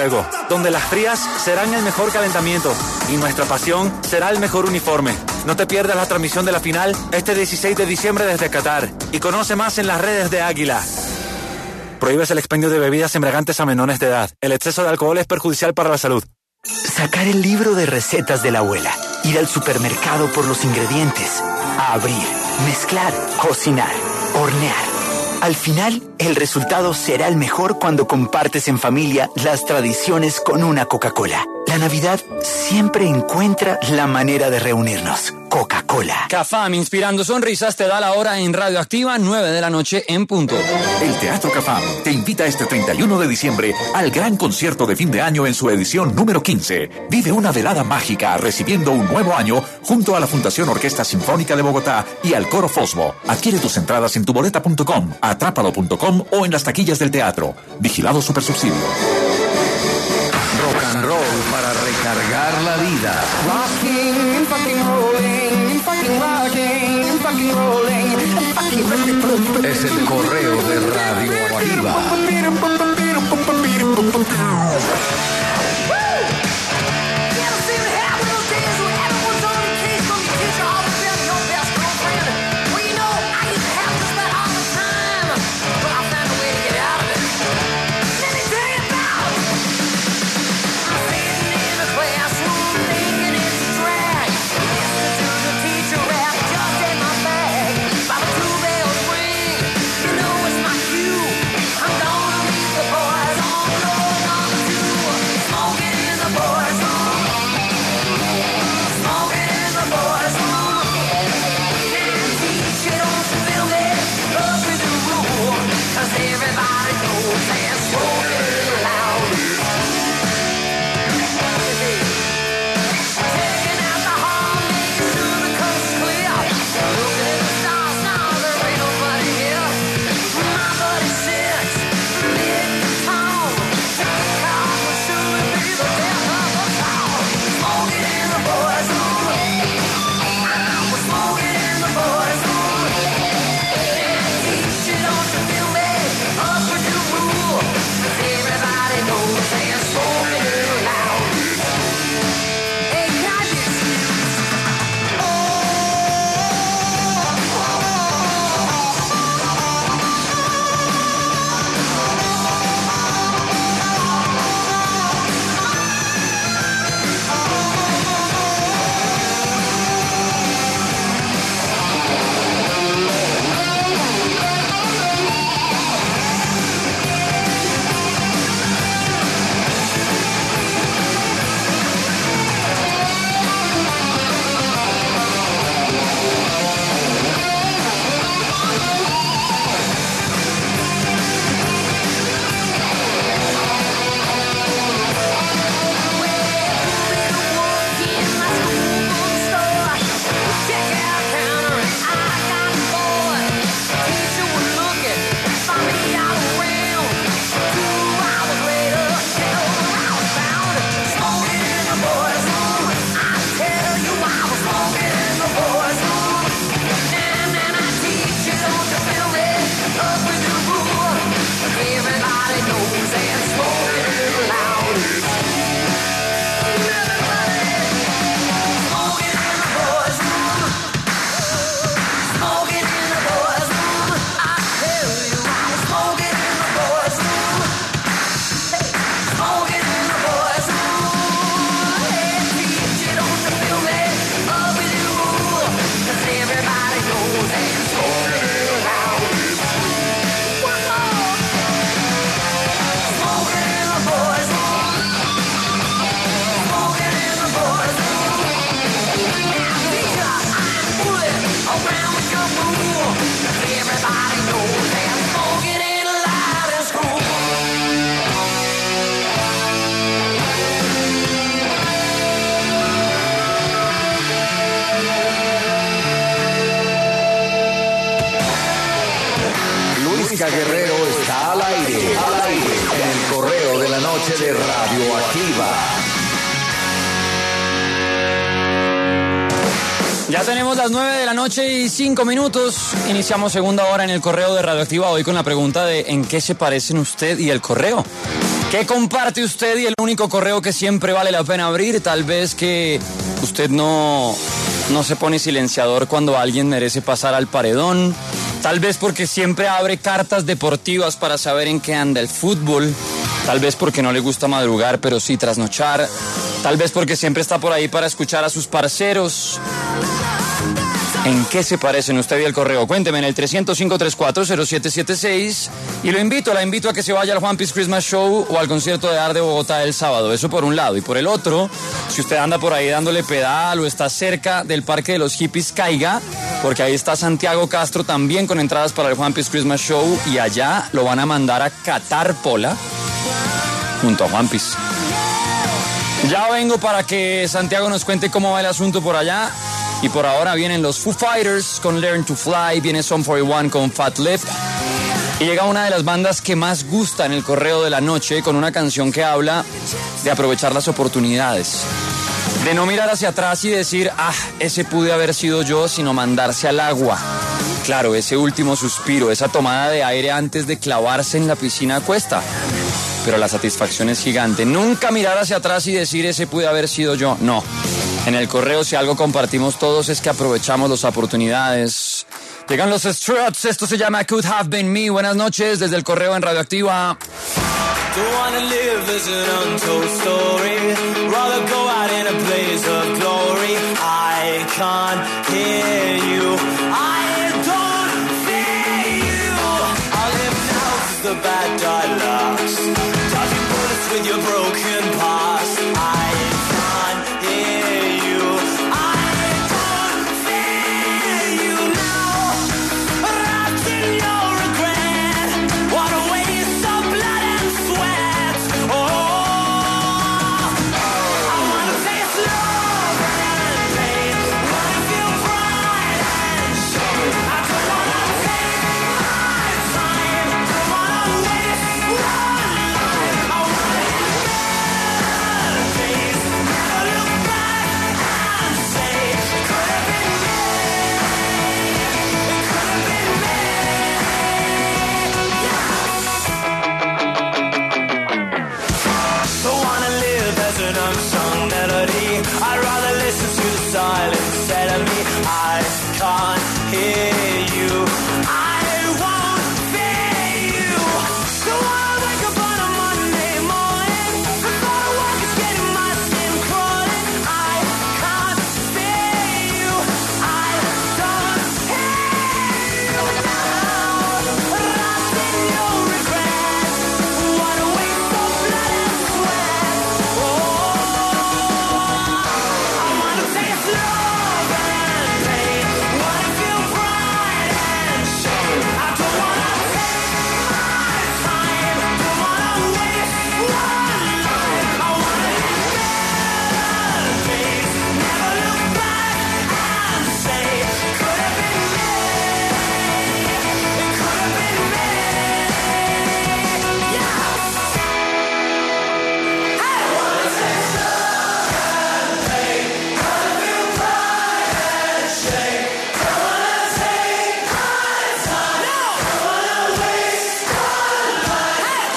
Luego, donde las frías serán el mejor calentamiento y nuestra pasión será el mejor uniforme. No te pierdas la transmisión de la final este 16 de diciembre desde Qatar y conoce más en las redes de Águila. Prohíbes el expendio de bebidas embriagantes a menores de edad. El exceso de alcohol es perjudicial para la salud. Sacar el libro de recetas de la abuela, ir al supermercado por los ingredientes, abrir, mezclar, cocinar, hornear. Al final, el resultado será el mejor cuando compartes en familia las tradiciones con una Coca-Cola. La Navidad siempre encuentra la manera de reunirnos. Coca-Cola. Cafam, inspirando sonrisas, te da la hora en Radioactiva, 9 de la noche en punto. El Teatro Cafam te invita este 31 de diciembre al gran concierto de fin de año en su edición número 15. Vive una velada mágica recibiendo un nuevo año junto a la Fundación Orquesta Sinfónica de Bogotá y al Coro Fosbo. Adquiere tus entradas en tuboleta.com, atrápalo.com o en las taquillas del teatro. Vigilado Supersubsidio. Rock and roll para recargar la vida. Rocking, fucking rolling, fucking rocking, fucking rolling, fucking... Es el correo de Radioactiva. Guerrero está al aire, en el correo de la noche de Radioactiva. Ya tenemos las 9 de la noche y 5 minutos. Iniciamos segunda hora en el correo de Radioactiva hoy con la pregunta de ¿en qué se parecen usted y el correo? ¿Qué comparte usted y el único correo que siempre vale la pena abrir? Tal vez que usted no se pone silenciador cuando alguien merece pasar al paredón. Tal vez porque siempre abre cartas deportivas para saber en qué anda el fútbol. Tal vez porque no le gusta madrugar, pero sí trasnochar. Tal vez porque siempre está por ahí para escuchar a sus parceros. ¿En qué se parecen usted y el correo? Cuénteme en el 300-534-0776 y la invito a que se vaya al Juan Piece Christmas Show o al concierto de Ar de Bogotá el sábado. Eso por un lado. Y por el otro, si usted anda por ahí dándole pedal o está cerca del Parque de los Hippies, caiga, porque ahí está Santiago Castro también con entradas para el Juan Piece Christmas Show y allá lo van a mandar a catar pola junto a Juan Piece. Ya vengo para que Santiago nos cuente cómo va el asunto por allá. Y por ahora vienen los Foo Fighters con Learn to Fly, viene Sum 41 con Fat Lip. Y llega una de las bandas que más gusta en el correo de la noche con una canción que habla de aprovechar las oportunidades. De no mirar hacia atrás y decir, ese pude haber sido yo, sino mandarse al agua. Claro, ese último suspiro, esa tomada de aire antes de clavarse en la piscina cuesta. Pero la satisfacción es gigante. Nunca mirar hacia atrás y decir, ese pude haber sido yo. No. En el correo, si algo compartimos todos, es que aprovechamos las oportunidades. Llegan los Struts, esto se llama Could Have Been Me. Buenas noches, desde el correo en Radioactiva. Don't wanna live as an untold story. Rather go out in a blaze of glory. I can't hear you. I don't fear you. I'll live now 'cause the bad dialogues. Dodging bullets with your broken past. I can't hear you. I don't fear you now. Wrapped in your regret. What a waste of blood and sweat. Oh, I wanna taste love and pain. Wanna feel pride and shame. I don't wanna take my time. Don't wanna waste one life. I wanna face, never look back and say, could have been me. It could have been me. Don't wanna live as an unsung melody. I'd rather listen to the silence instead of me. I can't hear you. I won't fear you. Don't wanna wake up on a Monday morning. The thought of work is getting my skin crawling. I can't fear you. I don't hear you now. Wrapped in your regrets. What a waste of blood and sweat. Oh, I wanna taste love and pain. Wanna feel pride and shame. I don't wanna take my time. Don't wanna waste one life. I wanna face, never look back and say, could have been me. It could have been me. Yeah. I wanna taste love and pain. Wanna feel pride and shame. Don't wanna take my time. Don't wanna waste one life.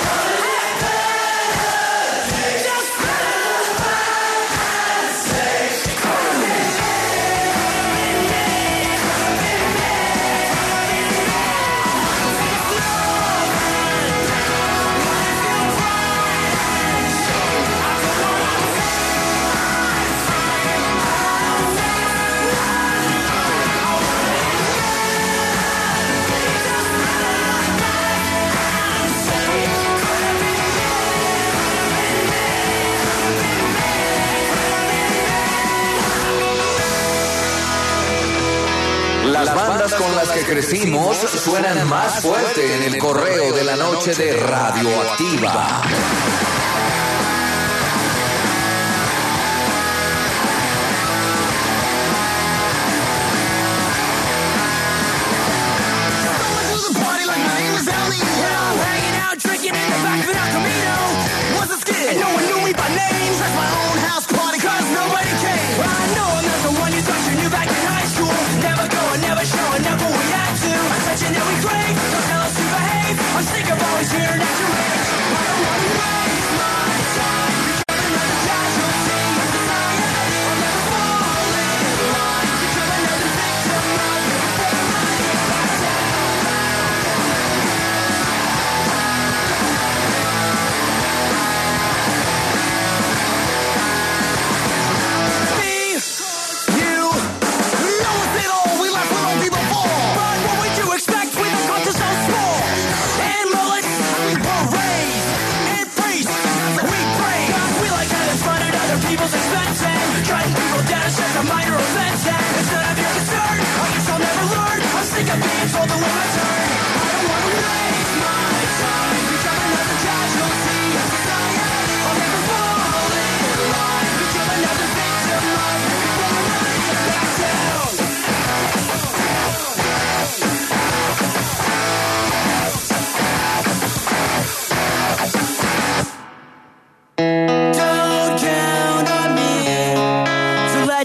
Just look back and say, could have been me. Las bandas con las que crecimos suenan más fuerte en el correo de la noche de Radioactiva. Party like my name was Ali. Hanging out, drinking in the back of an El Camino. Was a skid, and no one knew me by name. That's my own house party, cause nobody came. I know I'm not the one you thought you knew back in high school. Never going, never showing, never we had to. Attention that we crave, don't tell us to behave. I'm sick of always hearing at your age. I don't wanna wait.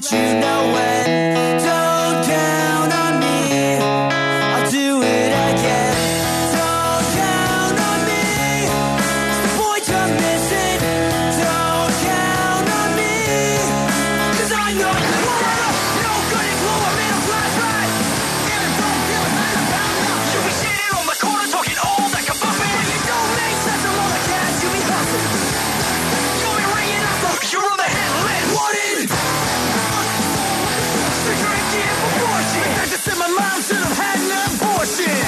let you know when. Don't count on me, I'll do it again. Don't count on me, it's the point you're missing. Don't count on me, 'cause I'm not no good at glue, I'm in a flashback. And it don't feel like I'm about now. You be sitting on the corner talking all that kabuffin. It don't make sense, I'm all the cash you be huffing. You be ringing up the, you're on the headline. What is it? The drinking proportion. I just said my mom should have had an abortion.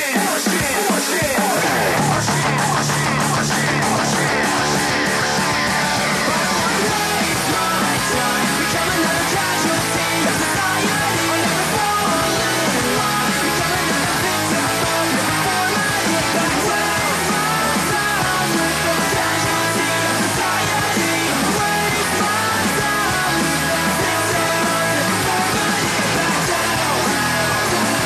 Become another casualty of society. I'll never fall in line. Become another victim of the formatting. But waste my time with the casualty of society. Waste my time with the victim of the formatting. Back down.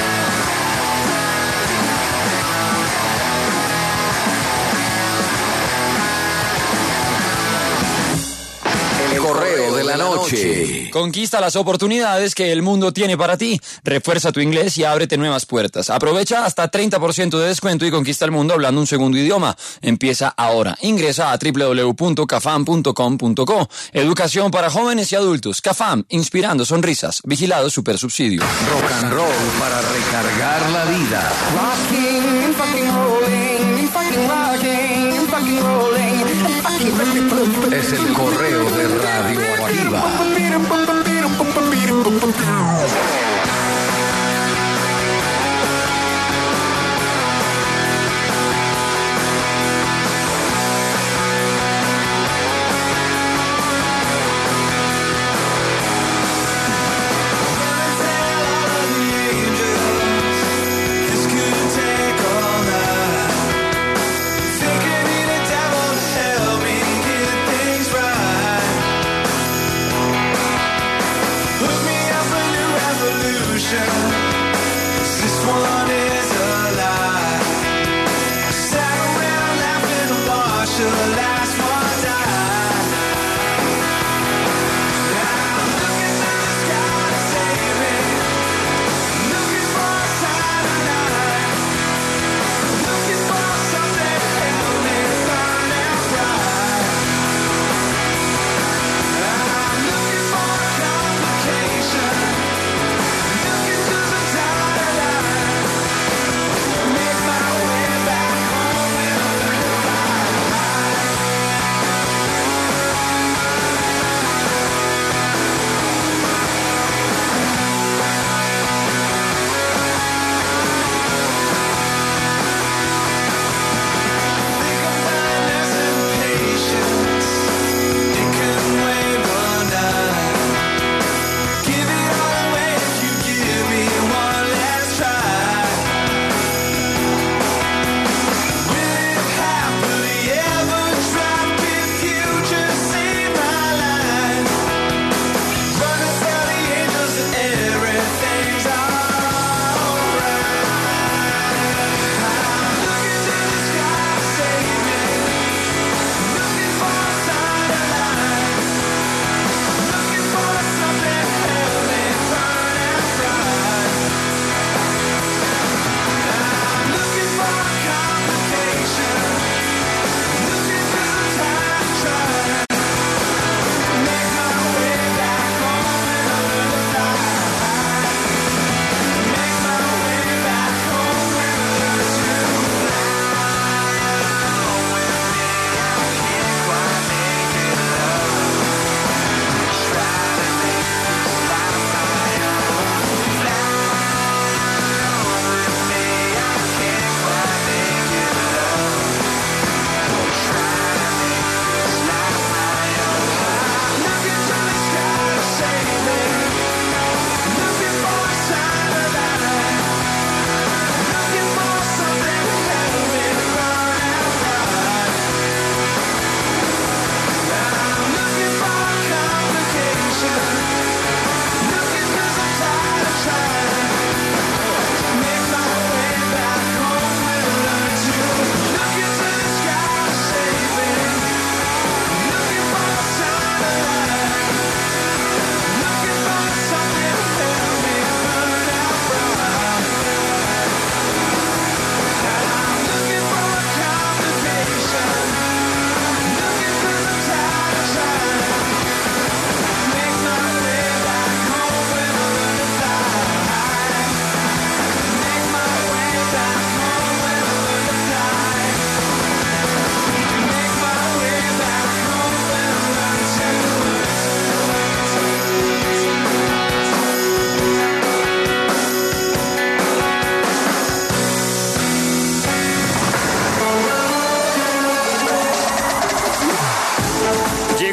El correo de la noche. Conquista las oportunidades que el mundo tiene para ti. Refuerza tu inglés y ábrete nuevas puertas. Aprovecha hasta 30% de descuento y conquista el mundo hablando un segundo idioma. Empieza ahora. Ingresa a www.cafam.com.co. Educación para jóvenes y adultos. Cafam, inspirando sonrisas. Vigilado Supersubsidio. Rock and roll para recargar la vida. Rocking and fucking rolling and fucking rocking and fucking rolling and fucking Es el correo de Radioactiva. This could take all night. Thinking me the devil to help me get things right.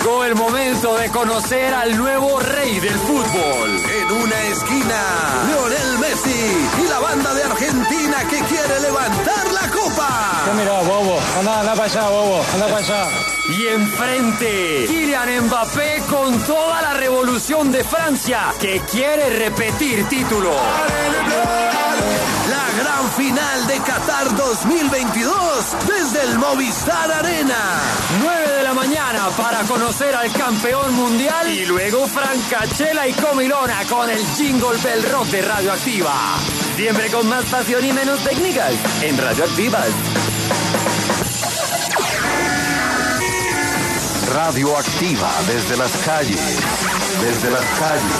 Llegó el momento de conocer al nuevo rey del fútbol. En una esquina, Lionel Messi y la banda de Argentina que quiere levantar la copa. ¿Qué mirá, bobo? Anda para allá, bobo. Anda para allá. Y enfrente, Kylian Mbappé con toda la revolución de Francia que quiere repetir título. La gran final de Qatar 2022 desde el Movistar Arena. 9 de la mañana para conocer al campeón mundial y luego Francachela y Comilona con el Jingle Bell Rock de Radioactiva. Siempre con más pasión y menos técnicas en Radioactivas. Radioactiva desde las calles. Desde las calles.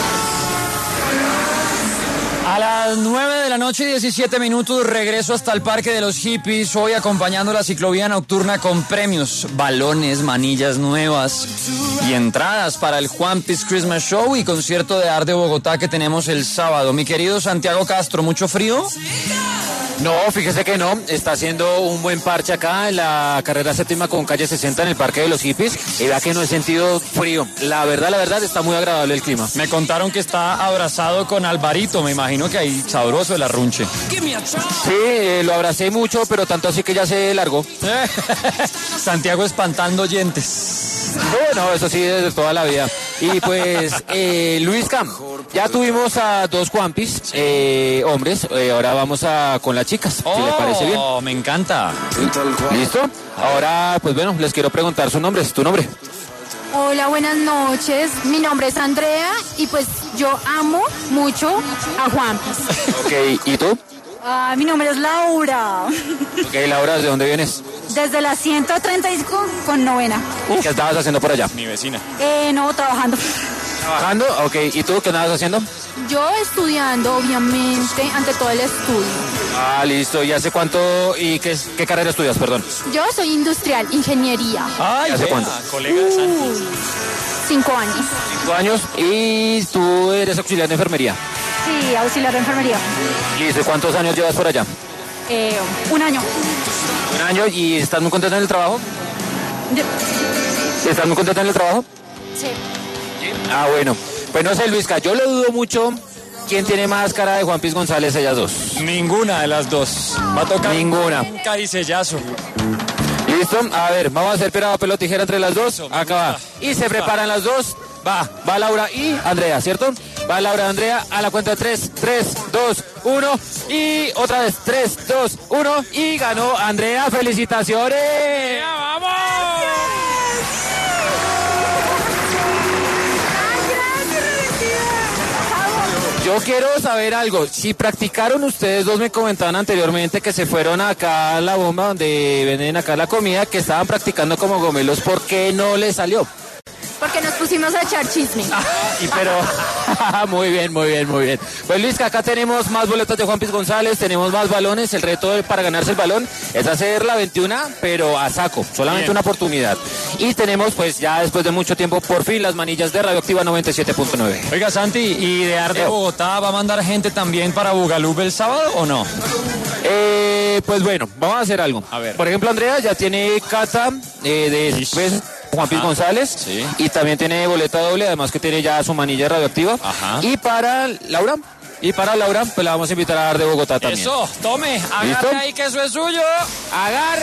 A las 9 de la noche y 17 minutos regreso hasta el Parque de los Hippies, hoy acompañando la ciclovía nocturna con premios, balones, manillas nuevas y entradas para el Juan Piz Christmas Show y concierto de Arte Bogotá que tenemos el sábado. Mi querido Santiago Castro, ¿mucho frío? No, fíjese que no, está haciendo un buen parche acá en la carrera séptima con calle 60 en el Parque de los Hippies y vea que no he sentido frío. La verdad está muy agradable el clima. Me contaron que está abrazado con Alvarito, me imagino que ahí sabroso el arrunche. Sí, lo abracé mucho, pero tanto así que ya se largó. Santiago espantando oyentes. No, eso sí, desde toda la vida. Y pues, Luis Cam, ya tuvimos a dos Juanpis, hombres, ahora vamos con las chicas, si le parece bien. Me encanta. ¿Listo? Ahora, pues bueno, les quiero preguntar su nombre, ¿tu nombre? Hola, buenas noches. Mi nombre es Andrea y pues yo amo mucho a Juanpis. Ok, ¿y tú? Mi nombre es Laura. Ok, Laura, ¿de dónde vienes? Desde la 135 con novena. ¿Qué estabas haciendo por allá? Mi vecina. No, trabajando. ¿Trabajando? Ok, ¿y tú qué estabas haciendo? Yo estudiando, obviamente, ante todo el estudio. Ah, listo. ¿Y hace cuánto? ¿Y qué carrera estudias, perdón? Yo soy industrial, ingeniería. Ay, ¿hace cuánto? Colega de Santi. 5 años. 5 años. ¿Y tú eres auxiliar de enfermería? Sí, auxiliar de enfermería. Listo. ¿Y cuántos años llevas por allá? 1 año. 1 año. ¿Y estás muy contenta en el trabajo? ¿Estás muy contenta en el trabajo? Sí. Ah, bueno. Pues no sé, Luisca, yo lo dudo mucho. ¿Quién tiene más cara de Juan Piz González, ellas dos? Ninguna de las dos. Va a tocar ninguna. Un caricellazo. ¿Listo? A ver, vamos a hacer pera, papel o tijera entre las dos. Acá va. Y se preparan las dos. Va Laura y Andrea, ¿cierto? Va Laura y Andrea a la cuenta de 3, 2, 1. Y otra vez, 3, 2, 1. Y ganó Andrea. ¡Felicitaciones! ¡Ya vamos! Yo quiero saber algo. Si practicaron, ustedes dos me comentaban anteriormente que se fueron acá a la bomba donde venden acá la comida, que estaban practicando como gomelos. ¿Por qué no les salió? Porque nos pusimos a echar chisme. Pero muy bien. Pues Luis, que acá tenemos más boletas de Juan Piz González, tenemos más balones. El reto para ganarse el balón es hacer la 21, pero a saco, solamente bien. Una oportunidad. Y tenemos, pues ya después de mucho tiempo, por fin las manillas de Radioactiva 97.9. Oiga, Santi, ¿y de Arte Bogotá va a mandar gente también para Bugalú el sábado o no? Pues bueno, vamos a hacer algo. A ver. Por ejemplo, Andrea ya tiene cata de Juan Piz González, sí. Y también tiene boleta doble, además que tiene ya su manilla radioactiva. Ajá. Y para Laura, pues la vamos a invitar a dar de Bogotá también. Eso, tome, agarre. ¿Listo? Ahí que eso es suyo. Agarre.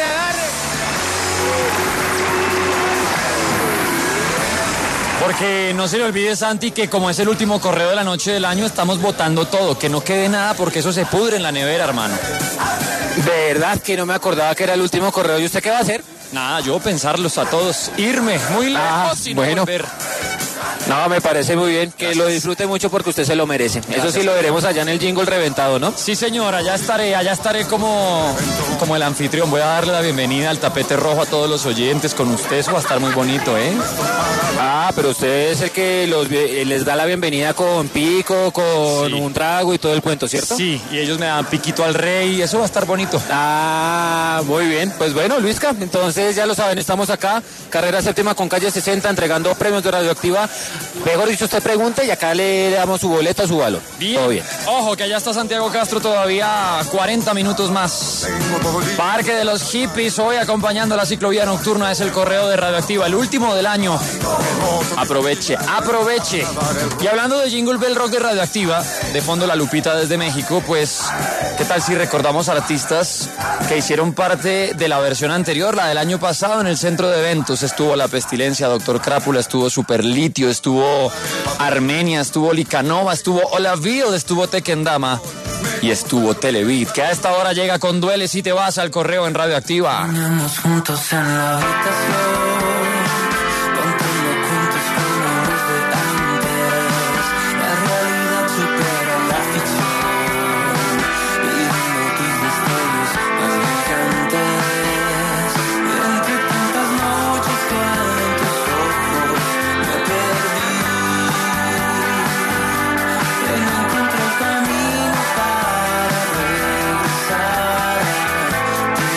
Porque no se le olvide, Santi, que como es el último correo de la noche del año, estamos votando todo, que no quede nada porque eso se pudre en la nevera, hermano. De verdad que no me acordaba que era el último correo. ¿Y usted qué va a hacer? Nada, yo pensarlos a todos, irme muy lejos y no volver. No, me parece muy bien, que lo disfrute mucho porque usted se lo merece. Gracias. Eso sí lo veremos allá en el Jingle reventado, ¿no? Sí, señor, allá estaré como el anfitrión. Voy a darle la bienvenida al tapete rojo a todos los oyentes. Con usted eso va a estar muy bonito, ¿eh? Ah, pero usted es el que les da la bienvenida con pico, con un trago y todo el cuento, ¿cierto? Sí, y ellos me dan piquito al rey, eso va a estar bonito. Ah, muy bien. Pues bueno, Luisca, entonces ya lo saben, estamos acá, carrera séptima con calle 60, entregando premios de Radioactiva Mejor dicho, usted pregunta y acá le damos su boleto a su valor. Bien. Todo bien. Ojo, que allá está Santiago Castro todavía 40 minutos más. Parque de los Hippies, hoy acompañando la ciclovía nocturna, es el correo de Radioactiva, el último del año. Aproveche. Y hablando de Jingle Bell Rock de Radioactiva, de fondo la Lupita desde México, pues, ¿qué tal si recordamos artistas que hicieron parte de la versión anterior, la del año pasado, en el centro de eventos? Estuvo La Pestilencia, Doctor Crápula, estuvo Superlitio, estuvo Armenia, estuvo Licanova, estuvo Olavido, estuvo Tequendama y estuvo Televid, que a esta hora llega con Duele si te vas al correo en Radioactiva. Soñamos juntos en la habitación, contando juntos como desde antes. La realidad supera la ficción, viviendo tus destellos más brillantes. Y entre tantas noches que en tus ojos me perdí, y no encontré el camino para regresar a ti.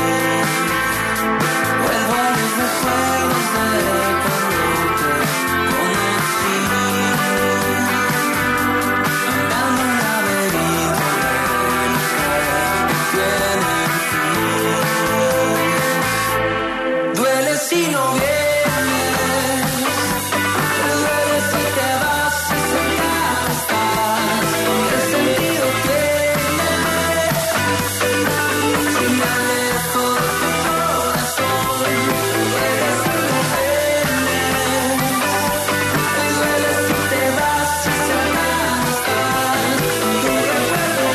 Vuelvo a los recuerdos de cuando te conocí, andando en laberinto de luces que tienen fin. Duele si no vienes, duele si te vas y cerca estás. ¿Qué sentido tiene si me alejo de tu corazón? Duele si no vienes, duele si te vas y cerca estás. Tu recuerdo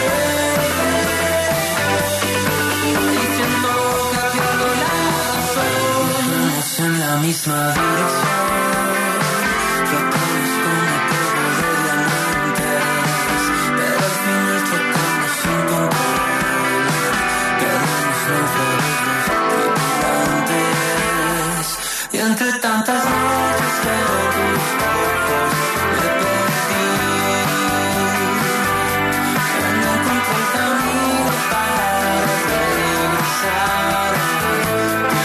y siento que pierdo la razón. Vamos en la misma dirección, flotamos como polvo de diamantes, pero al final chocamos sin control. Quedamos náufragos tripulantes, y entre tantas noches que tus ojos me perdí, ya no encontré el camino para regresar a ti.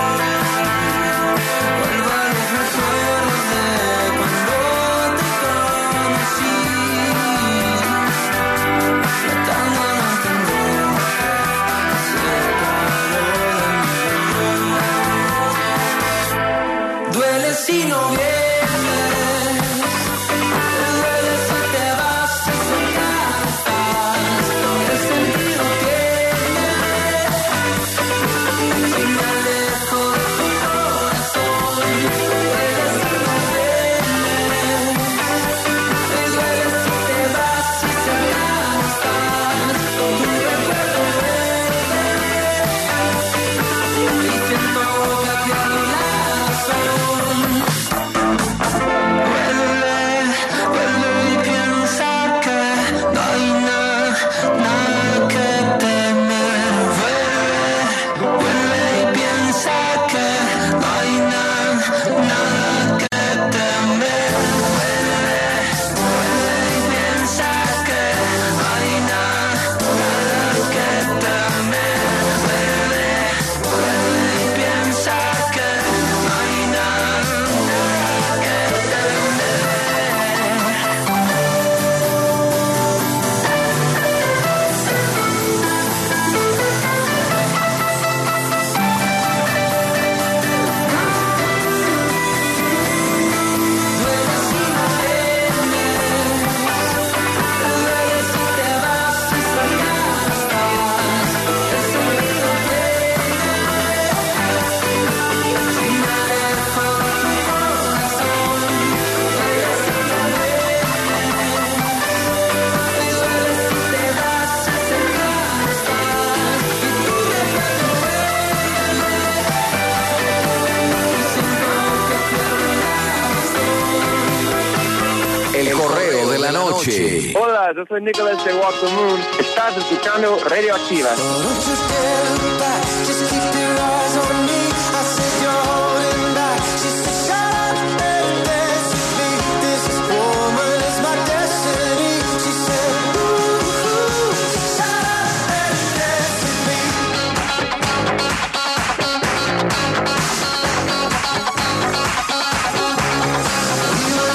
Vuelvo a los recuerdos de cuando te conocí, tratando de entender si acabó de mí. Duele si no vienes, duele si te vas y cerca estás. ¿Qué sentido tiene si me alejo de tu corazón? Duele si no vienes, duele si te vas y cerca estás. Tu recuerdo y siento que pierdo la razón. Vuelve y piensa que no hay nada que temer. Vuelve y piensa que no hay nada que temer. Vuelve y piensa que no hay nada que temer. Vuelve y piensa que no hay nada que temer. Duele si no vienes, duele si te vas y cerca estás. ¿Qué sentido tiene si me alejo de tu corazón? Duele si no vienes, duele si te vas y cerca estás. Y tu recuerdo y siento que pierdo la razón. El correo de la noche. Hola, yo soy Nicolás de Walk the Moon. Estás escuchando Radioactiva. Don't you stand back, just keep your eyes on me. I said you're holding back. She said shut up and dance with me. This woman is my destiny. She said ooh, shut up and dance with me. We were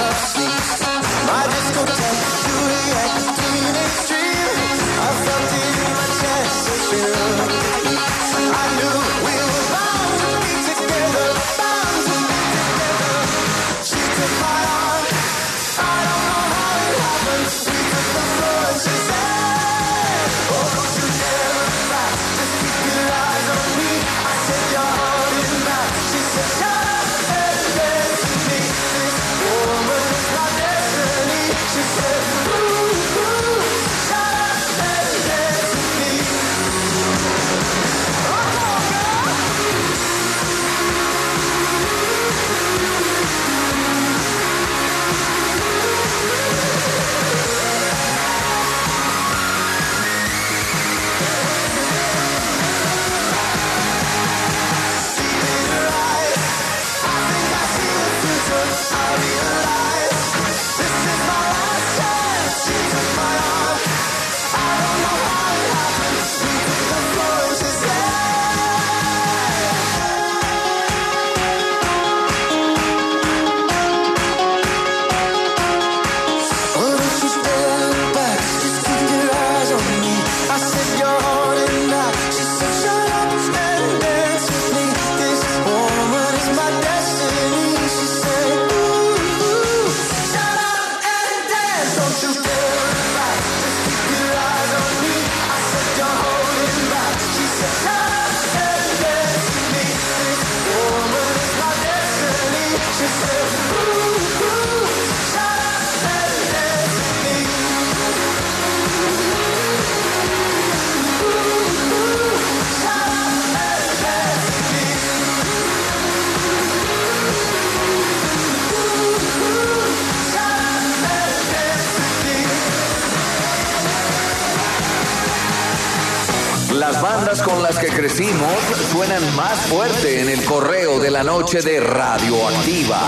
Las bandas con las que crecimos suenan más fuerte en el correo de la noche de Radioactiva.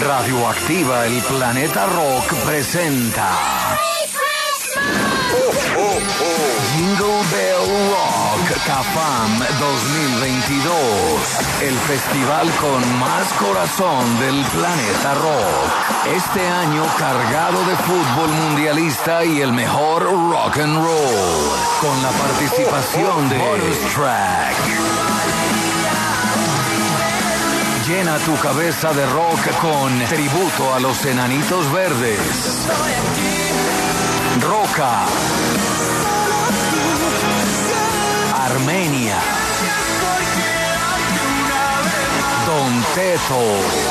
Radioactiva, el Planeta Rock presenta Jingle Bell Rock CAFAM 2022, el festival con más corazón del Planeta Rock. Este año cargado de fútbol mundialista y el mejor rock and roll, con la participación de Bonus Track. Llena tu cabeza de rock con tributo a los Enanitos Verdes, Roca, Armenia, Don Teto,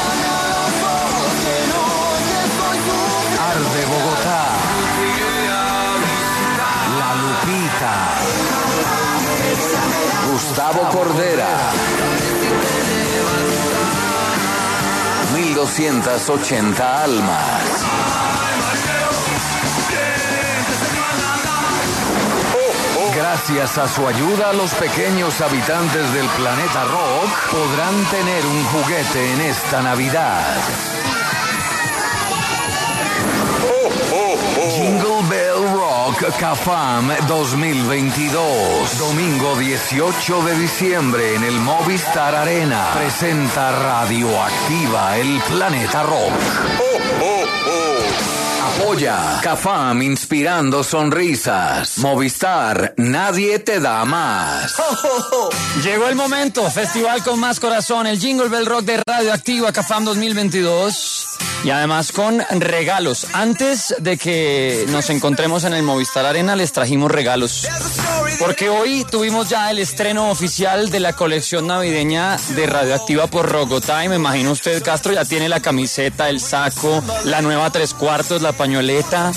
Arde Bogotá, La Lupita, Gustavo Cordera, 1280 almas. Gracias a su ayuda, los pequeños habitantes del Planeta Rock podrán tener un juguete en esta Navidad. Jingle Bell Rock CAFAM 2022. Domingo 18 de diciembre en el Movistar Arena. Presenta Radioactiva, el Planeta Rock. Apoya CAFAM, inspirando sonrisas. Movistar, nadie te da más. Llegó el momento, festival con más corazón, el Jingle Bell Rock de Radioactiva CAFAM 2022. Y además con regalos. Antes de que nos encontremos en el Movistar Arena, les trajimos regalos. Porque hoy tuvimos ya el estreno oficial de la colección navideña de Radioactiva por Rogotá. Y me imagino usted, Castro, ya tiene la camiseta, el saco, la nueva 3/4, la pañoleta.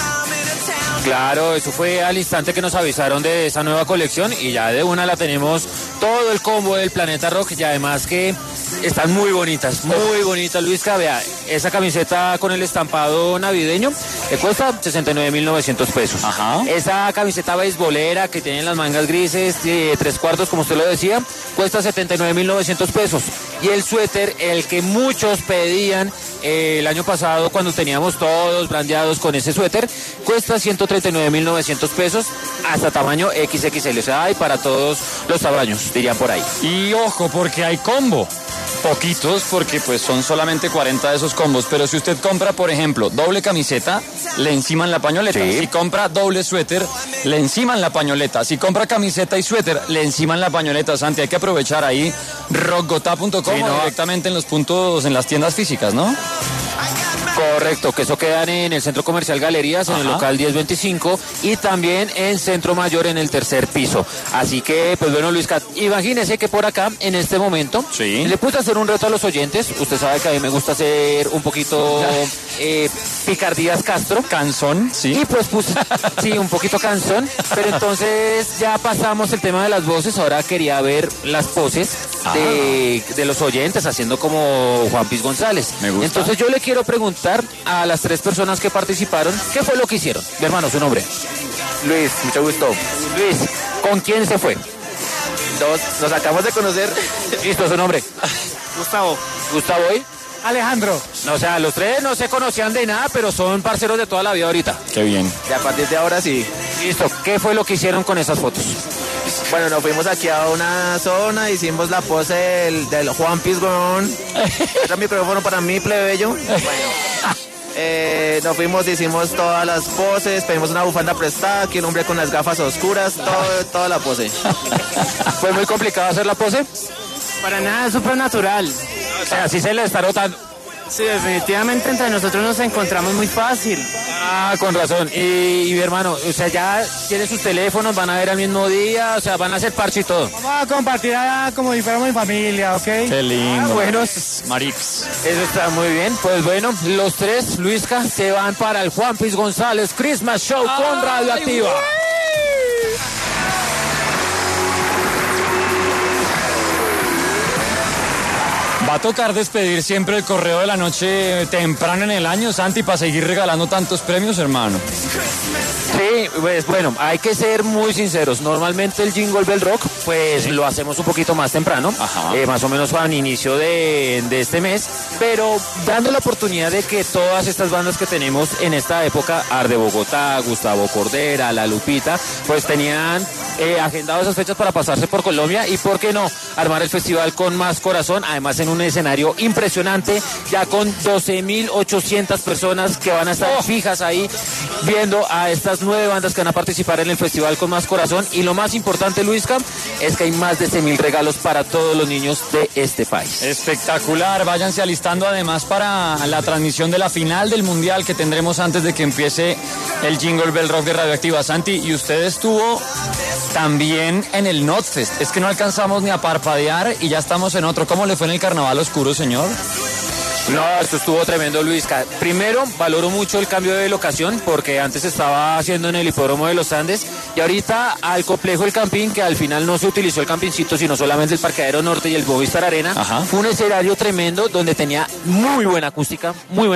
Claro, eso fue al instante que nos avisaron de esa nueva colección y ya de una la tenemos todo el combo del Planeta Rock y además que están muy bonitas, Luisca. Vea, esa camiseta con el estampado navideño le cuesta 69.900 pesos. Ajá. Esa camiseta beisbolera que tiene las mangas grises, 3/4, como usted lo decía, cuesta 79.900 pesos. Y el suéter, el que muchos pedían el año pasado cuando teníamos todos brandeados con ese suéter, cuesta 139.900 pesos hasta tamaño XXL. O sea, hay para todos los tamaños, dirían por ahí. Y ojo, porque hay combo. Poquitos, porque pues son solamente 40 de esos combos. Pero si usted compra, por ejemplo, doble camiseta, le enciman la pañoleta. Sí. Si compra doble suéter, le enciman la pañoleta. Si compra camiseta y suéter, le enciman la pañoleta. Santi, hay que aprovechar ahí rockgotá.com Sí, ¿no? directamente en los puntos, en las tiendas físicas, ¿no? Correcto, que eso quedan en el Centro Comercial Galerías, en el local 1025 y también en Centro Mayor en el tercer piso. Así que, pues bueno, Luisca, imagínese que por acá, en este momento, le puse a hacer un reto a los oyentes. Usted sabe que a mí me gusta hacer un poquito picardías Castro. Canzón, sí. Y pues puse, sí, un poquito canzón. Pero entonces ya pasamos el tema de las voces. Ahora quería ver las poses de los oyentes haciendo como Juan Piz González. Me gusta. Entonces yo le quiero preguntar a las 3 personas que participaron, ¿qué fue lo que hicieron? Mi hermano, su nombre. Luis, mucho gusto. Luis, ¿con quién se fue? Nos acabamos de conocer. Listo, su nombre. Gustavo. Gustavo, ¿y? Alejandro. O sea, los 3 no se conocían de nada, pero son parceros de toda la vida ahorita. Qué bien. Y a partir de ahora sí. Listo, ¿qué fue lo que hicieron con esas fotos? Bueno, nos fuimos aquí a una zona, hicimos la pose del Juan Pizgón. Era el micrófono para mí, plebeyo. Bueno, nos fuimos, hicimos todas las poses, pedimos una bufanda prestada, aquí un hombre con las gafas oscuras, toda la pose. ¿Fue muy complicado hacer la pose? Para nada, es súper natural. O sea, sí se le está rotando. Sí, definitivamente entre nosotros nos encontramos muy fácil. Ah, con razón. Y mi hermano, o sea, ya tiene sus teléfonos, van a ver al mismo día, o sea, van a hacer parche y todo. Vamos a compartir allá como si fuéramos en familia, ¿ok? Qué lindo. Bueno, Marix. eso está muy bien. Pues bueno, los 3, Luisca, se van para el Juan Piz González Christmas Show con Radioactiva. Va a tocar despedir siempre el correo de la noche temprano en el año, Santi, para seguir regalando tantos premios, hermano. Sí, pues bueno, hay que ser muy sinceros. Normalmente el Jingle Bell Rock, pues lo hacemos un poquito más temprano, más o menos al inicio de este mes, pero dando la oportunidad de que todas estas bandas que tenemos en esta época, Arde Bogotá, Gustavo Cordera, La Lupita, pues tenían agendado esas fechas para pasarse por Colombia y por qué no armar el festival con más corazón, además en un escenario impresionante, ya con 12.800 personas que van a estar fijas ahí viendo a estas 9 bandas que van a participar en el festival con más corazón. Y lo más importante, Luisca, es que hay más de 100.000 regalos para todos los niños de este país. Espectacular, váyanse alistando además para la transmisión de la final del Mundial que tendremos antes de que empiece el Jingle Bell Rock de Radioactiva. Santi, y usted estuvo también en el Notfest, es que no alcanzamos ni a parpadear y ya estamos en otro. ¿Cómo le fue en el Carnaval Oscuro, señor? No, esto estuvo tremendo, Luisca. Primero, valoro mucho el cambio de locación porque antes estaba haciendo en el hipódromo de los Andes y ahorita al complejo El Campín, que al final no se utilizó el campincito, sino solamente el Parqueadero Norte y el Movistar Arena. Fue un escenario tremendo donde tenía muy buena acústica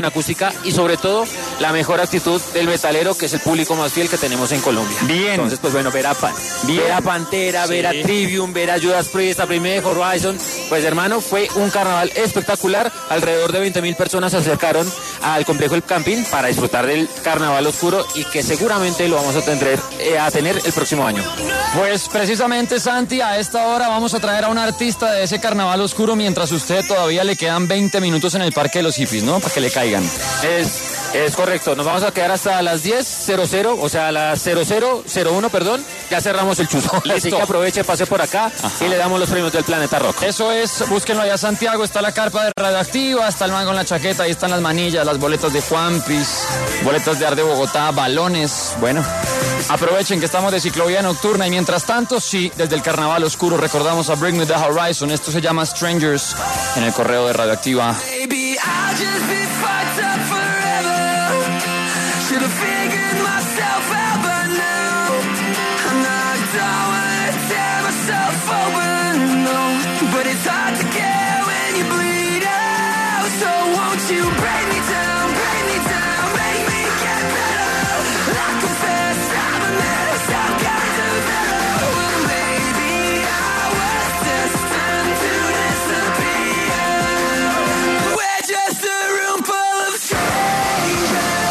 y sobre todo la mejor actitud del metalero, que es el público más fiel que tenemos en Colombia. Bien. Entonces, pues bueno, ver a Pantera, ver a Trivium, ver a Judas Priest, a Bring Horizon, pues hermano, fue un carnaval espectacular. Alrededor de 20.000 personas se acercaron al complejo El Campín para disfrutar del Carnaval Oscuro y que seguramente lo vamos a tener el próximo año. Pues precisamente, Santi, a esta hora vamos a traer a un artista de ese Carnaval Oscuro mientras usted todavía le quedan 20 minutos en el Parque de los Hippies, ¿no? Para que le caigan. Es correcto, nos vamos a quedar hasta las 10:00, o sea, a las 00:01, perdón, ya cerramos el chuzo. Así que aproveche, pase por acá y le damos los premios del Planeta Rock. Eso es, búsquenlo allá, Santiago, está la carpa de Radioactiva, está el man con la chaqueta, ahí están las manillas, las boletas de Juanpis, boletas de Arde Bogotá, balones, bueno. Aprovechen que estamos de ciclovía nocturna y mientras tanto, sí, desde el Carnaval Oscuro recordamos a Bring Me the Horizon, esto se llama Strangers en el correo de Radioactiva. Should have figured myself out by now. And I don't wanna tear myself open, no. But it's hard to get when you bleed out. So won't you break me down, make me get better. I confess I'm a mess, I've got to know. Maybe I was destined to disappear. We're just a room full of strangers.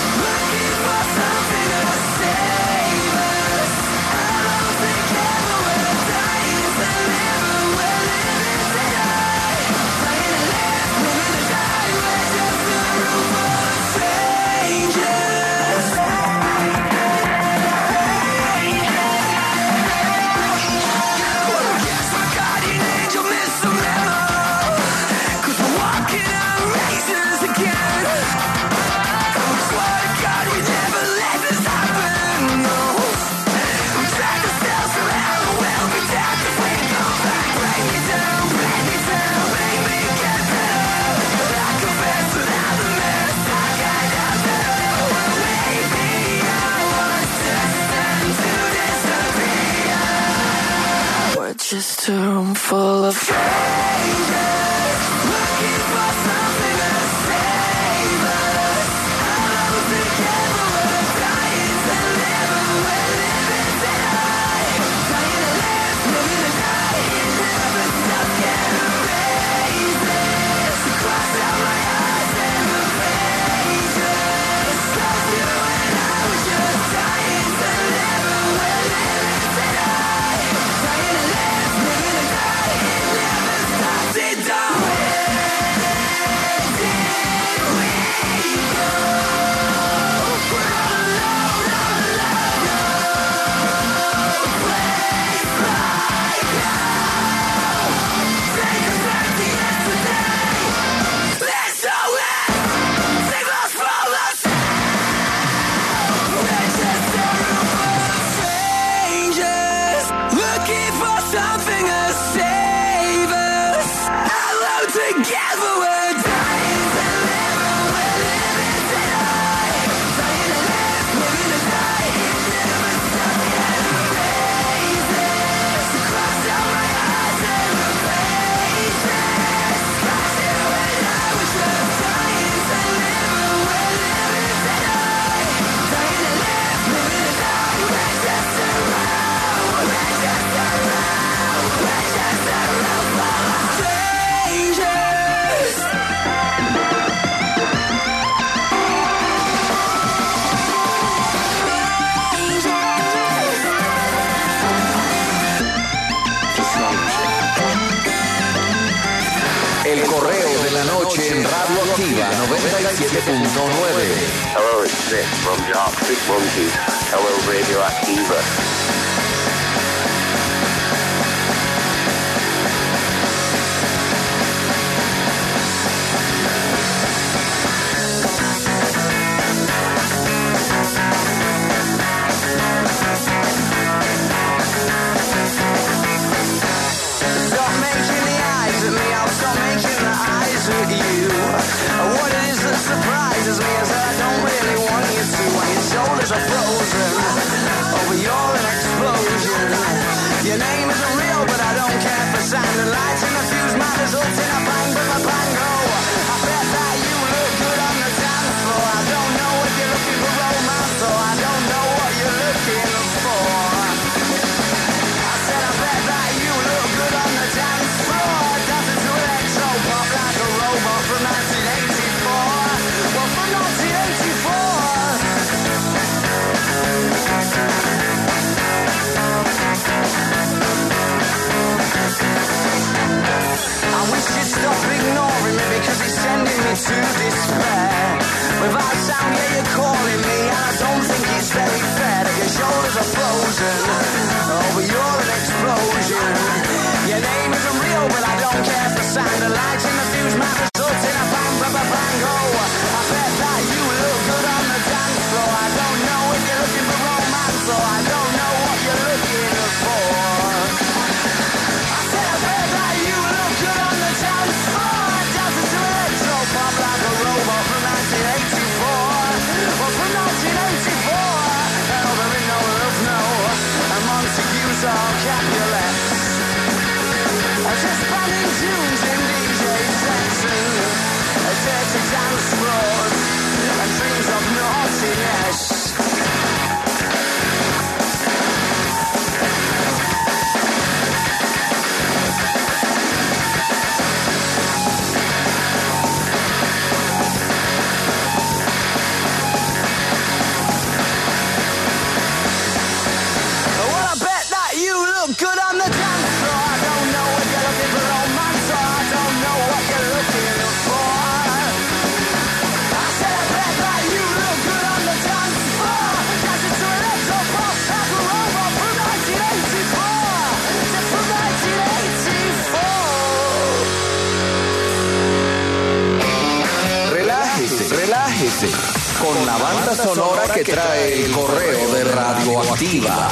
Just a room full of strangers looking for something to save us. Alone together, we're dying to live, and we're living tonight. Dying to live, living to die. Never stop, can't erase this. Cross out my eyes and the pages. Cause you and I were just dying to live, and we're living tonight. Dying to live. El Correo de la Noche en Radio Activa 97.9. Hello, it's Vic from the Arctic Monkeys. Hello, Radio Activa. Stop making the eyes at me, I'll stop making the eyes at you. What it is that surprises me is that I don't really want you to. When your shoulders are frozen, over you're an explosion. Your name isn't real, but I don't care for sound and lights and the fuse. My results in a bang, but my bango. I bet that you look good on the dance floor. I don't know if you're looking for romance or I don't know what you're looking for. I said I bet that you look good on the dance floor. Dancing to electro pop like a robot from 1984. Well, from 1984. I wish you'd stop ignoring me because it's sending me to despair. Without sound, yeah, you're calling me, and I don't think it's very fair that your shoulders are frozen. Oh, but you're an explosion. Your name isn't real, but I don't care for sound. The lights in the fuse might result in a bang, bang, bang, bang. Oh, I bet that you look good on the dance floor. I don't know if you're looking for romance or I don't know what you're looking for. I said I bet that you look good on the dance floor. Dancing to electro pop like a robot from 1984. Well, from 1984. Oh, there ain't no love, no. And Montague's all Capulets. Just banning tunes in DJ sets and dirty dance floors and dreams of naughtiness. Well, I bet that you look good on the dance floor. I don't know if you're looking for romance or I don't know what you're looking for. I said I bet that you look good on the dance floor. Dancing to electro pop like a robot from 1984. Just from 1984. Relájese, relájese. Con la banda sonora que trae El Correo de Radioactiva.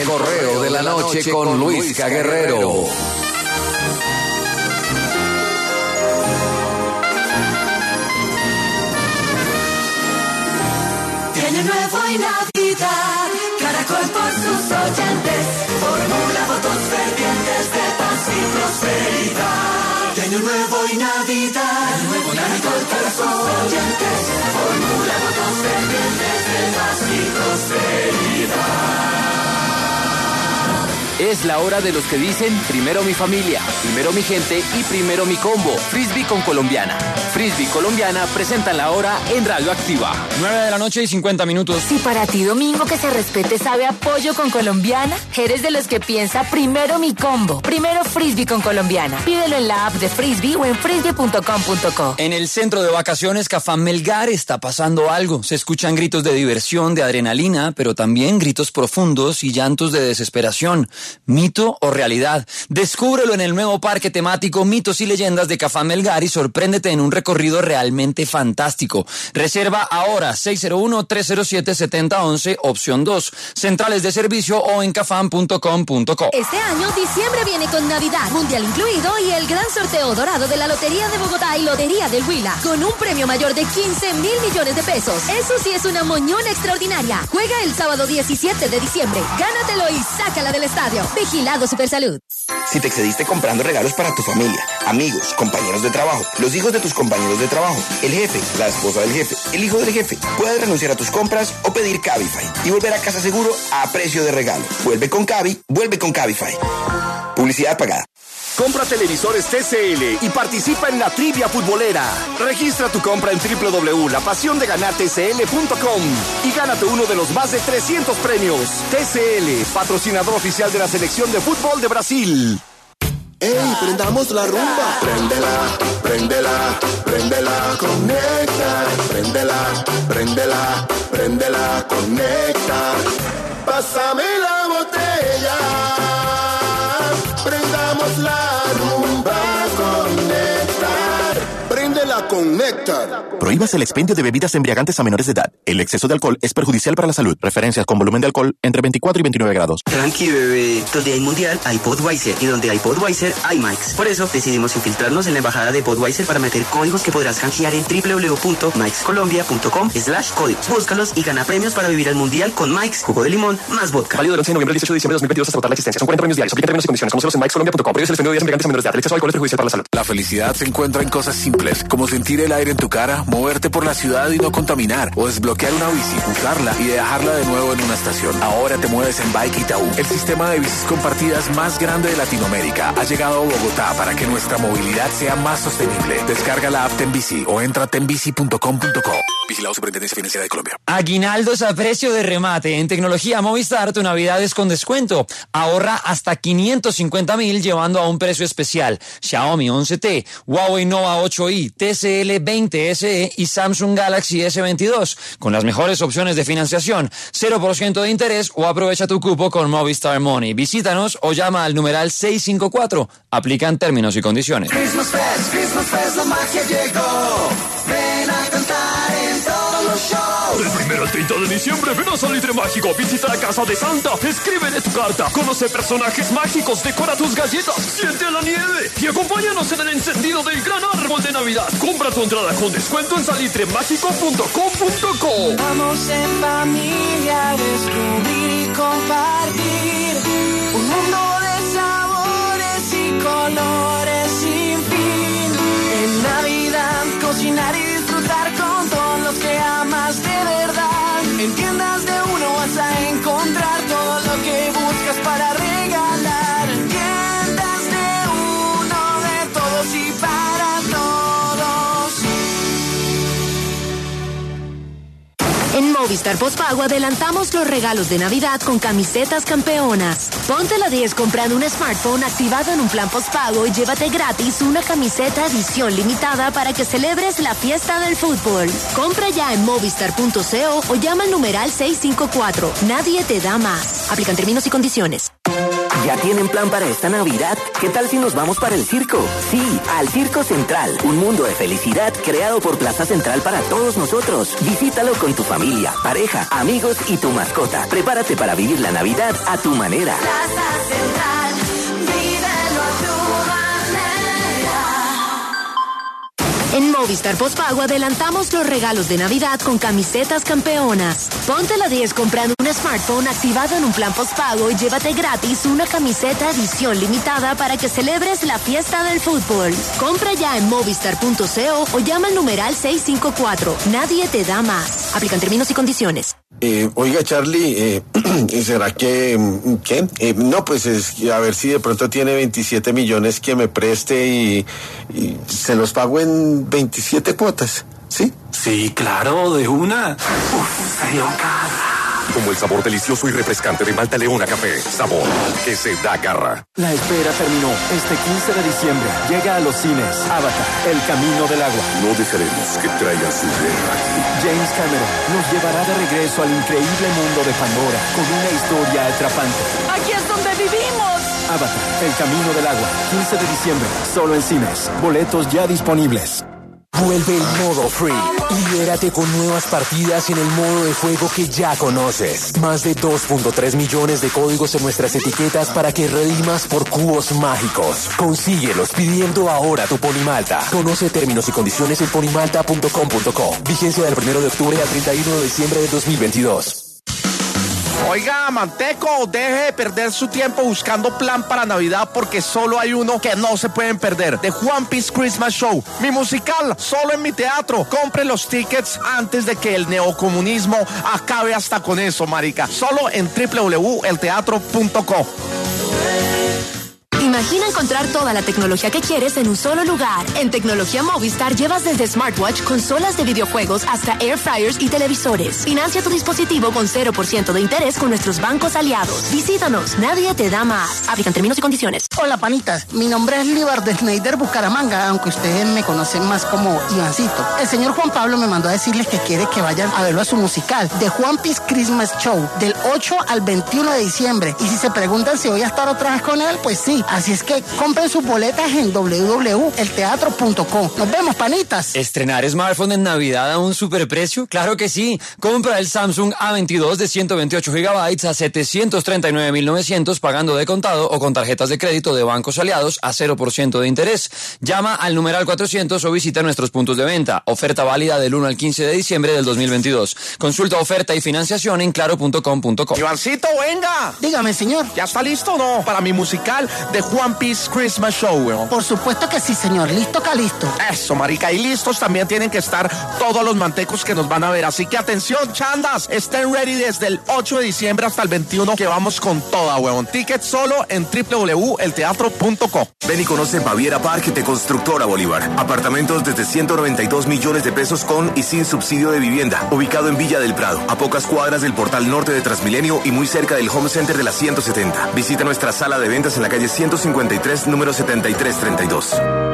El correo de la noche con Luisca Guerrero. Año nuevo y Navidad, Caracol por sus oyentes, formula votos fervientes de paz y prosperidad. Año nuevo y Navidad, Caracol por sus oyentes, formula votos fervientes de paz y prosperidad. Es la hora de los que dicen primero mi familia, primero mi gente y primero mi combo. Frisbee con Colombiana. Frisbee Colombiana presentan la hora en Radio Activa. 9:50 p.m. Si para ti domingo que se respete sabe a pollo con Colombiana, eres de los que piensa primero mi combo. Primero Frisbee con Colombiana. Pídelo en la app de Frisbee o en frisbee.com.co. En el centro de vacaciones Cafam Melgar está pasando algo. Se escuchan gritos de diversión, de adrenalina, pero también gritos profundos y llantos de desesperación. ¿Mito o realidad? Descúbrelo en el nuevo parque temático Mitos y Leyendas de Cafam Melgar y sorpréndete en un recorrido realmente fantástico. Reserva ahora 601-307-7011, opción 2. Centrales de servicio o en cafam.com.co. Este año diciembre viene con Navidad, Mundial incluido y el gran sorteo dorado de la Lotería de Bogotá y Lotería del Huila, con un premio mayor de 15.000 millones de pesos. Eso sí es una moñona extraordinaria. Juega el sábado 17 de diciembre. Gánatelo y sácala del estadio. Vigilado Supersalud. Si te excediste comprando regalos para tu familia, amigos, compañeros de trabajo, los hijos de tus compañeros de trabajo, el jefe, la esposa del jefe, el hijo del jefe, puedes renunciar a tus compras o pedir Cabify y volver a casa seguro a precio de regalo. Vuelve con Cabify. Publicidad pagada. Compra televisores TCL y participa en la trivia futbolera. Registra tu compra en www.lapasiondeganartcl.com y gánate uno de los más de 300 premios. TCL, patrocinador oficial de la Selección de Fútbol de Brasil. ¡Ey, prendamos la rumba! Préndela, préndela, préndela con Néctar. Préndela, préndela, préndela con Néctar. Pásame la botella. Prendamos la rumba con Néctar. Préndela con Néctar. Prohíbas el expendio de bebidas embriagantes a menores de edad. El exceso de alcohol es perjudicial para la salud. Referencias con volumen de alcohol entre 24 y 29 grados. Tranqui, bebé. Donde hay mundial, hay Budweiser. Y donde hay Budweiser, hay Mike's. Por eso decidimos infiltrarnos en la embajada de Budweiser para meter códigos que podrás canjear en www.mikescolombia.com/códigos. Búscalos y gana premios para vivir al mundial con Mike's, jugo de limón, más vodka. Válido del 11 de noviembre al 18 de diciembre de 2022 hasta agotar la existencia. Son 40 premios diarios. Aplican términos y condiciones. Conócelos en mikescolombia.com. Prohíbes el expendio de bebidas embriagantes a menores de edad. El exceso de alcohol es perjudicial para la salud. La felicidad se encuentra en cosas simples, como sentir el aire en tu cara, moverte por la ciudad y no contaminar, o desbloquear una bici, usarla y dejarla de nuevo en una estación. Ahora te mueves en Bike Itaú, el sistema de bicis compartidas más grande de Latinoamérica. Ha llegado a Bogotá para que nuestra movilidad sea más sostenible. Descarga la app Tenbici o entra a tenbici.com.co. Vigilado Superintendencia Financiera de Colombia. Aguinaldos a precio de remate. En Tecnología Movistar, tu Navidad es con descuento. Ahorra hasta 550.000 llevando a un precio especial. Xiaomi 11T, Huawei Nova 8i, TCL 20 SE y Samsung Galaxy S22. Con las mejores opciones de financiación, 0% de interés o aprovecha tu cupo con Movistar Money. Visítanos o llama al numeral 654. Aplican términos y condiciones. Christmas Fest, la magia llegó. Ven a cantar en todos los shows. Del 1 al 30 de diciembre, ven a Salitre Mágico, visita la casa de Santa, escríbele tu carta, conoce personajes mágicos, decora tus galletas, siente la nieve y acompáñanos en el encendido del gran árbol de Navidad. Compra tu entrada con descuento en salitremágico.com.co. Vamos en familia a descubrir y compartir un mundo de sabores y colores sin fin. En Navidad, cocinar y disfrutar con todos los que amas de verdad. En tiendas de uno vas a encontrar todo lo que buscas para regalar. Tiendas de uno, de todos y para todos. En Movistar Postpago adelantamos los regalos de Navidad con camisetas campeonas. Ponte la 10 comprando un smartphone activado en un plan postpago y llévate gratis una camiseta edición limitada para que celebres la fiesta del fútbol. Compra ya en movistar.co o llama al numeral 654. Nadie te da más. Aplican términos y condiciones. ¿Ya tienen plan para esta Navidad? ¿Qué tal si nos vamos para el circo? Sí, al Circo Central, un mundo de felicidad creado por Plaza Central para todos nosotros. Visítalo con tu familia, pareja, amigos y tu mascota. Prepárate para vivir la Navidad a tu manera. Plaza Central, vívelo a tu manera. En Movistar Postpago adelantamos los regalos de Navidad con camisetas campeonas. Ponte la 10 comprando un smartphone activado en un plan postpago y llévate gratis una camiseta edición limitada para que celebres la fiesta del fútbol. Compra ya en movistar.co o llama al numeral 654. Nadie te da más. Aplican términos y condiciones. Oiga, Charlie, ¿será que qué? No, pues a ver si de pronto tiene 27 millones que me preste y se los pago en 27 cuotas, ¿sí? Sí, claro, de una. Uf, sería como el sabor delicioso y refrescante de Malta Leona Café. Sabor que se da garra. La espera terminó. Este 15 de diciembre llega a los cines Avatar, El Camino del Agua. No dejaremos que traigan su guerra aquí. James Cameron nos llevará de regreso al increíble mundo de Pandora con una historia atrapante. Aquí es donde vivimos. Avatar, El Camino del Agua, 15 de diciembre, solo en cines. Boletos ya disponibles. Vuelve el modo free. Libérate con nuevas partidas en el modo de juego que ya conoces. Más de 2.3 millones de códigos en nuestras etiquetas para que redimas por cubos mágicos. Consíguelos pidiendo ahora tu Ponimalta. Conoce términos y condiciones en ponimalta.com.co. Vigencia del 1 de octubre al 31 de diciembre de 2022. Oiga, Manteco, deje de perder su tiempo buscando plan para Navidad porque solo hay uno que no se pueden perder. The One Piece Christmas Show. Mi musical, solo en mi teatro. Compre los tickets antes de que el neocomunismo acabe hasta con eso, marica. Solo en www.elteatro.co. Imagina encontrar toda la tecnología que quieres en un solo lugar. En Tecnología Movistar llevas desde smartwatch, consolas de videojuegos hasta air fryers y televisores. Financia tu dispositivo con 0% de interés con nuestros bancos aliados. Visítanos, nadie te da más. Aplican términos y condiciones. Hola, panitas. Mi nombre es Libar de Schneider Bucaramanga, aunque ustedes me conocen más como Ivancito. El señor Juan Pablo me mandó a decirles que quiere que vayan a verlo a su musical, The One Piece Christmas Show, del 8 al 21 de diciembre. Y si se preguntan si voy a estar otra vez con él, pues sí. Así es que compren sus boletas en www.elteatro.co. Nos vemos, panitas. ¿Estrenar smartphone en Navidad a un superprecio? ¡Claro que sí! Compra el Samsung A22 de 128 GB a 739.900 pagando de contado o con tarjetas de crédito de bancos aliados a 0% de interés. Llama al numeral 400 o visita nuestros puntos de venta. Oferta válida del 1 al 15 de diciembre del 2022. Consulta oferta y financiación en claro.com.co. Ivancito, venga. Dígame, señor. ¿Ya está listo o no? Para mi musical The One Piece Christmas Show, weón. Por supuesto que sí, señor. Listo, calisto. Eso, marica. Y listos también tienen que estar todos los mantecos que nos van a ver. Así que atención, chandas. Estén ready desde el 8 de diciembre hasta el 21 que vamos con toda, weón. Tickets solo en www.elteatro.co. Ven y conoce Baviera Park de Constructora Bolívar. Apartamentos desde 192 millones de pesos con y sin subsidio de vivienda. Ubicado en Villa del Prado, a pocas cuadras del portal norte de Transmilenio y muy cerca del Home Center de la 170. Visita nuestra sala de ventas en la calle 153, número 7332.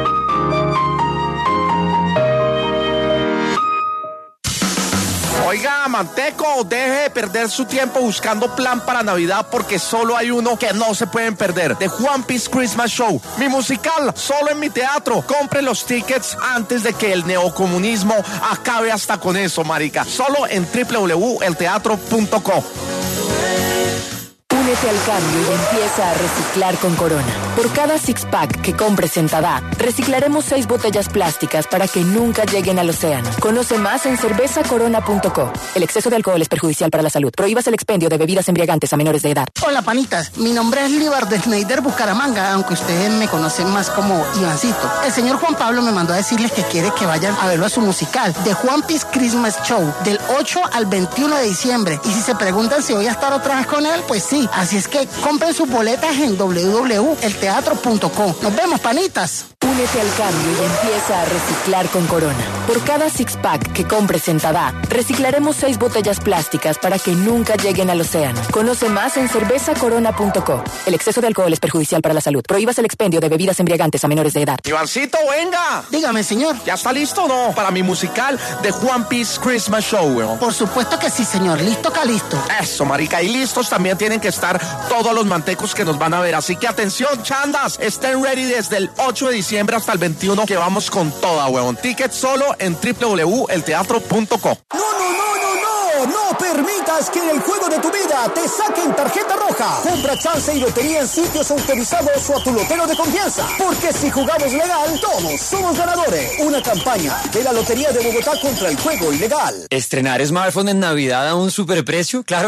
Oiga, Manteco, deje de perder su tiempo buscando plan para Navidad porque solo hay uno que no se pueden perder. The One Piece Christmas Show. Mi musical, solo en mi teatro. Compre los tickets antes de que el neocomunismo acabe hasta con eso, marica. Solo en www.elteatro.co. Únete al cambio y empieza a reciclar con Corona. Por cada six-pack que compres en Tada, reciclaremos 6 botellas plásticas para que nunca lleguen al océano. Conoce más en cervezacorona.co. El exceso de alcohol es perjudicial para la salud. Prohíbas el expendio de bebidas embriagantes a menores de edad. Hola, panitas. Mi nombre es Libar de Schneider Bucaramanga, aunque ustedes me conocen más como Ivancito. El señor Juan Pablo me mandó a decirles que quiere que vayan a verlo a su musical, The One Piece Christmas Show, del 8 al 21 de diciembre. Y si se preguntan si voy a estar otra vez con él, pues sí. Así es que compren sus boletas en www.elteatro.co. Nos vemos, panitas. Únete al cambio y empieza a reciclar con Corona. Por cada six-pack que compres en Tada, reciclaremos 6 botellas plásticas para que nunca lleguen al océano. Conoce más en cervezacorona.co. El exceso de alcohol es perjudicial para la salud. Prohíbas el expendio de bebidas embriagantes a menores de edad. Ivancito, venga. Dígame, señor. ¿Ya está listo o no? Para mi musical The One Piece Christmas Show, weón. Por supuesto que sí, señor. Listo, calisto. Eso, marica. Y listos también tienen que estar todos los mantecos que nos van a ver. Así que atención, chandas. Estén ready desde el 8 de diciembre hasta el 21, que vamos con toda, weón. Tickets solo en www.elteatro.co. No permitas que en el juego de tu vida te saquen tarjeta roja. Compra chance y lotería en sitios autorizados o a tu lotero de confianza. Porque si jugamos legal, todos somos ganadores. Una campaña de la Lotería de Bogotá contra el juego ilegal. ¿Estrenar smartphone en Navidad a un superprecio? Claro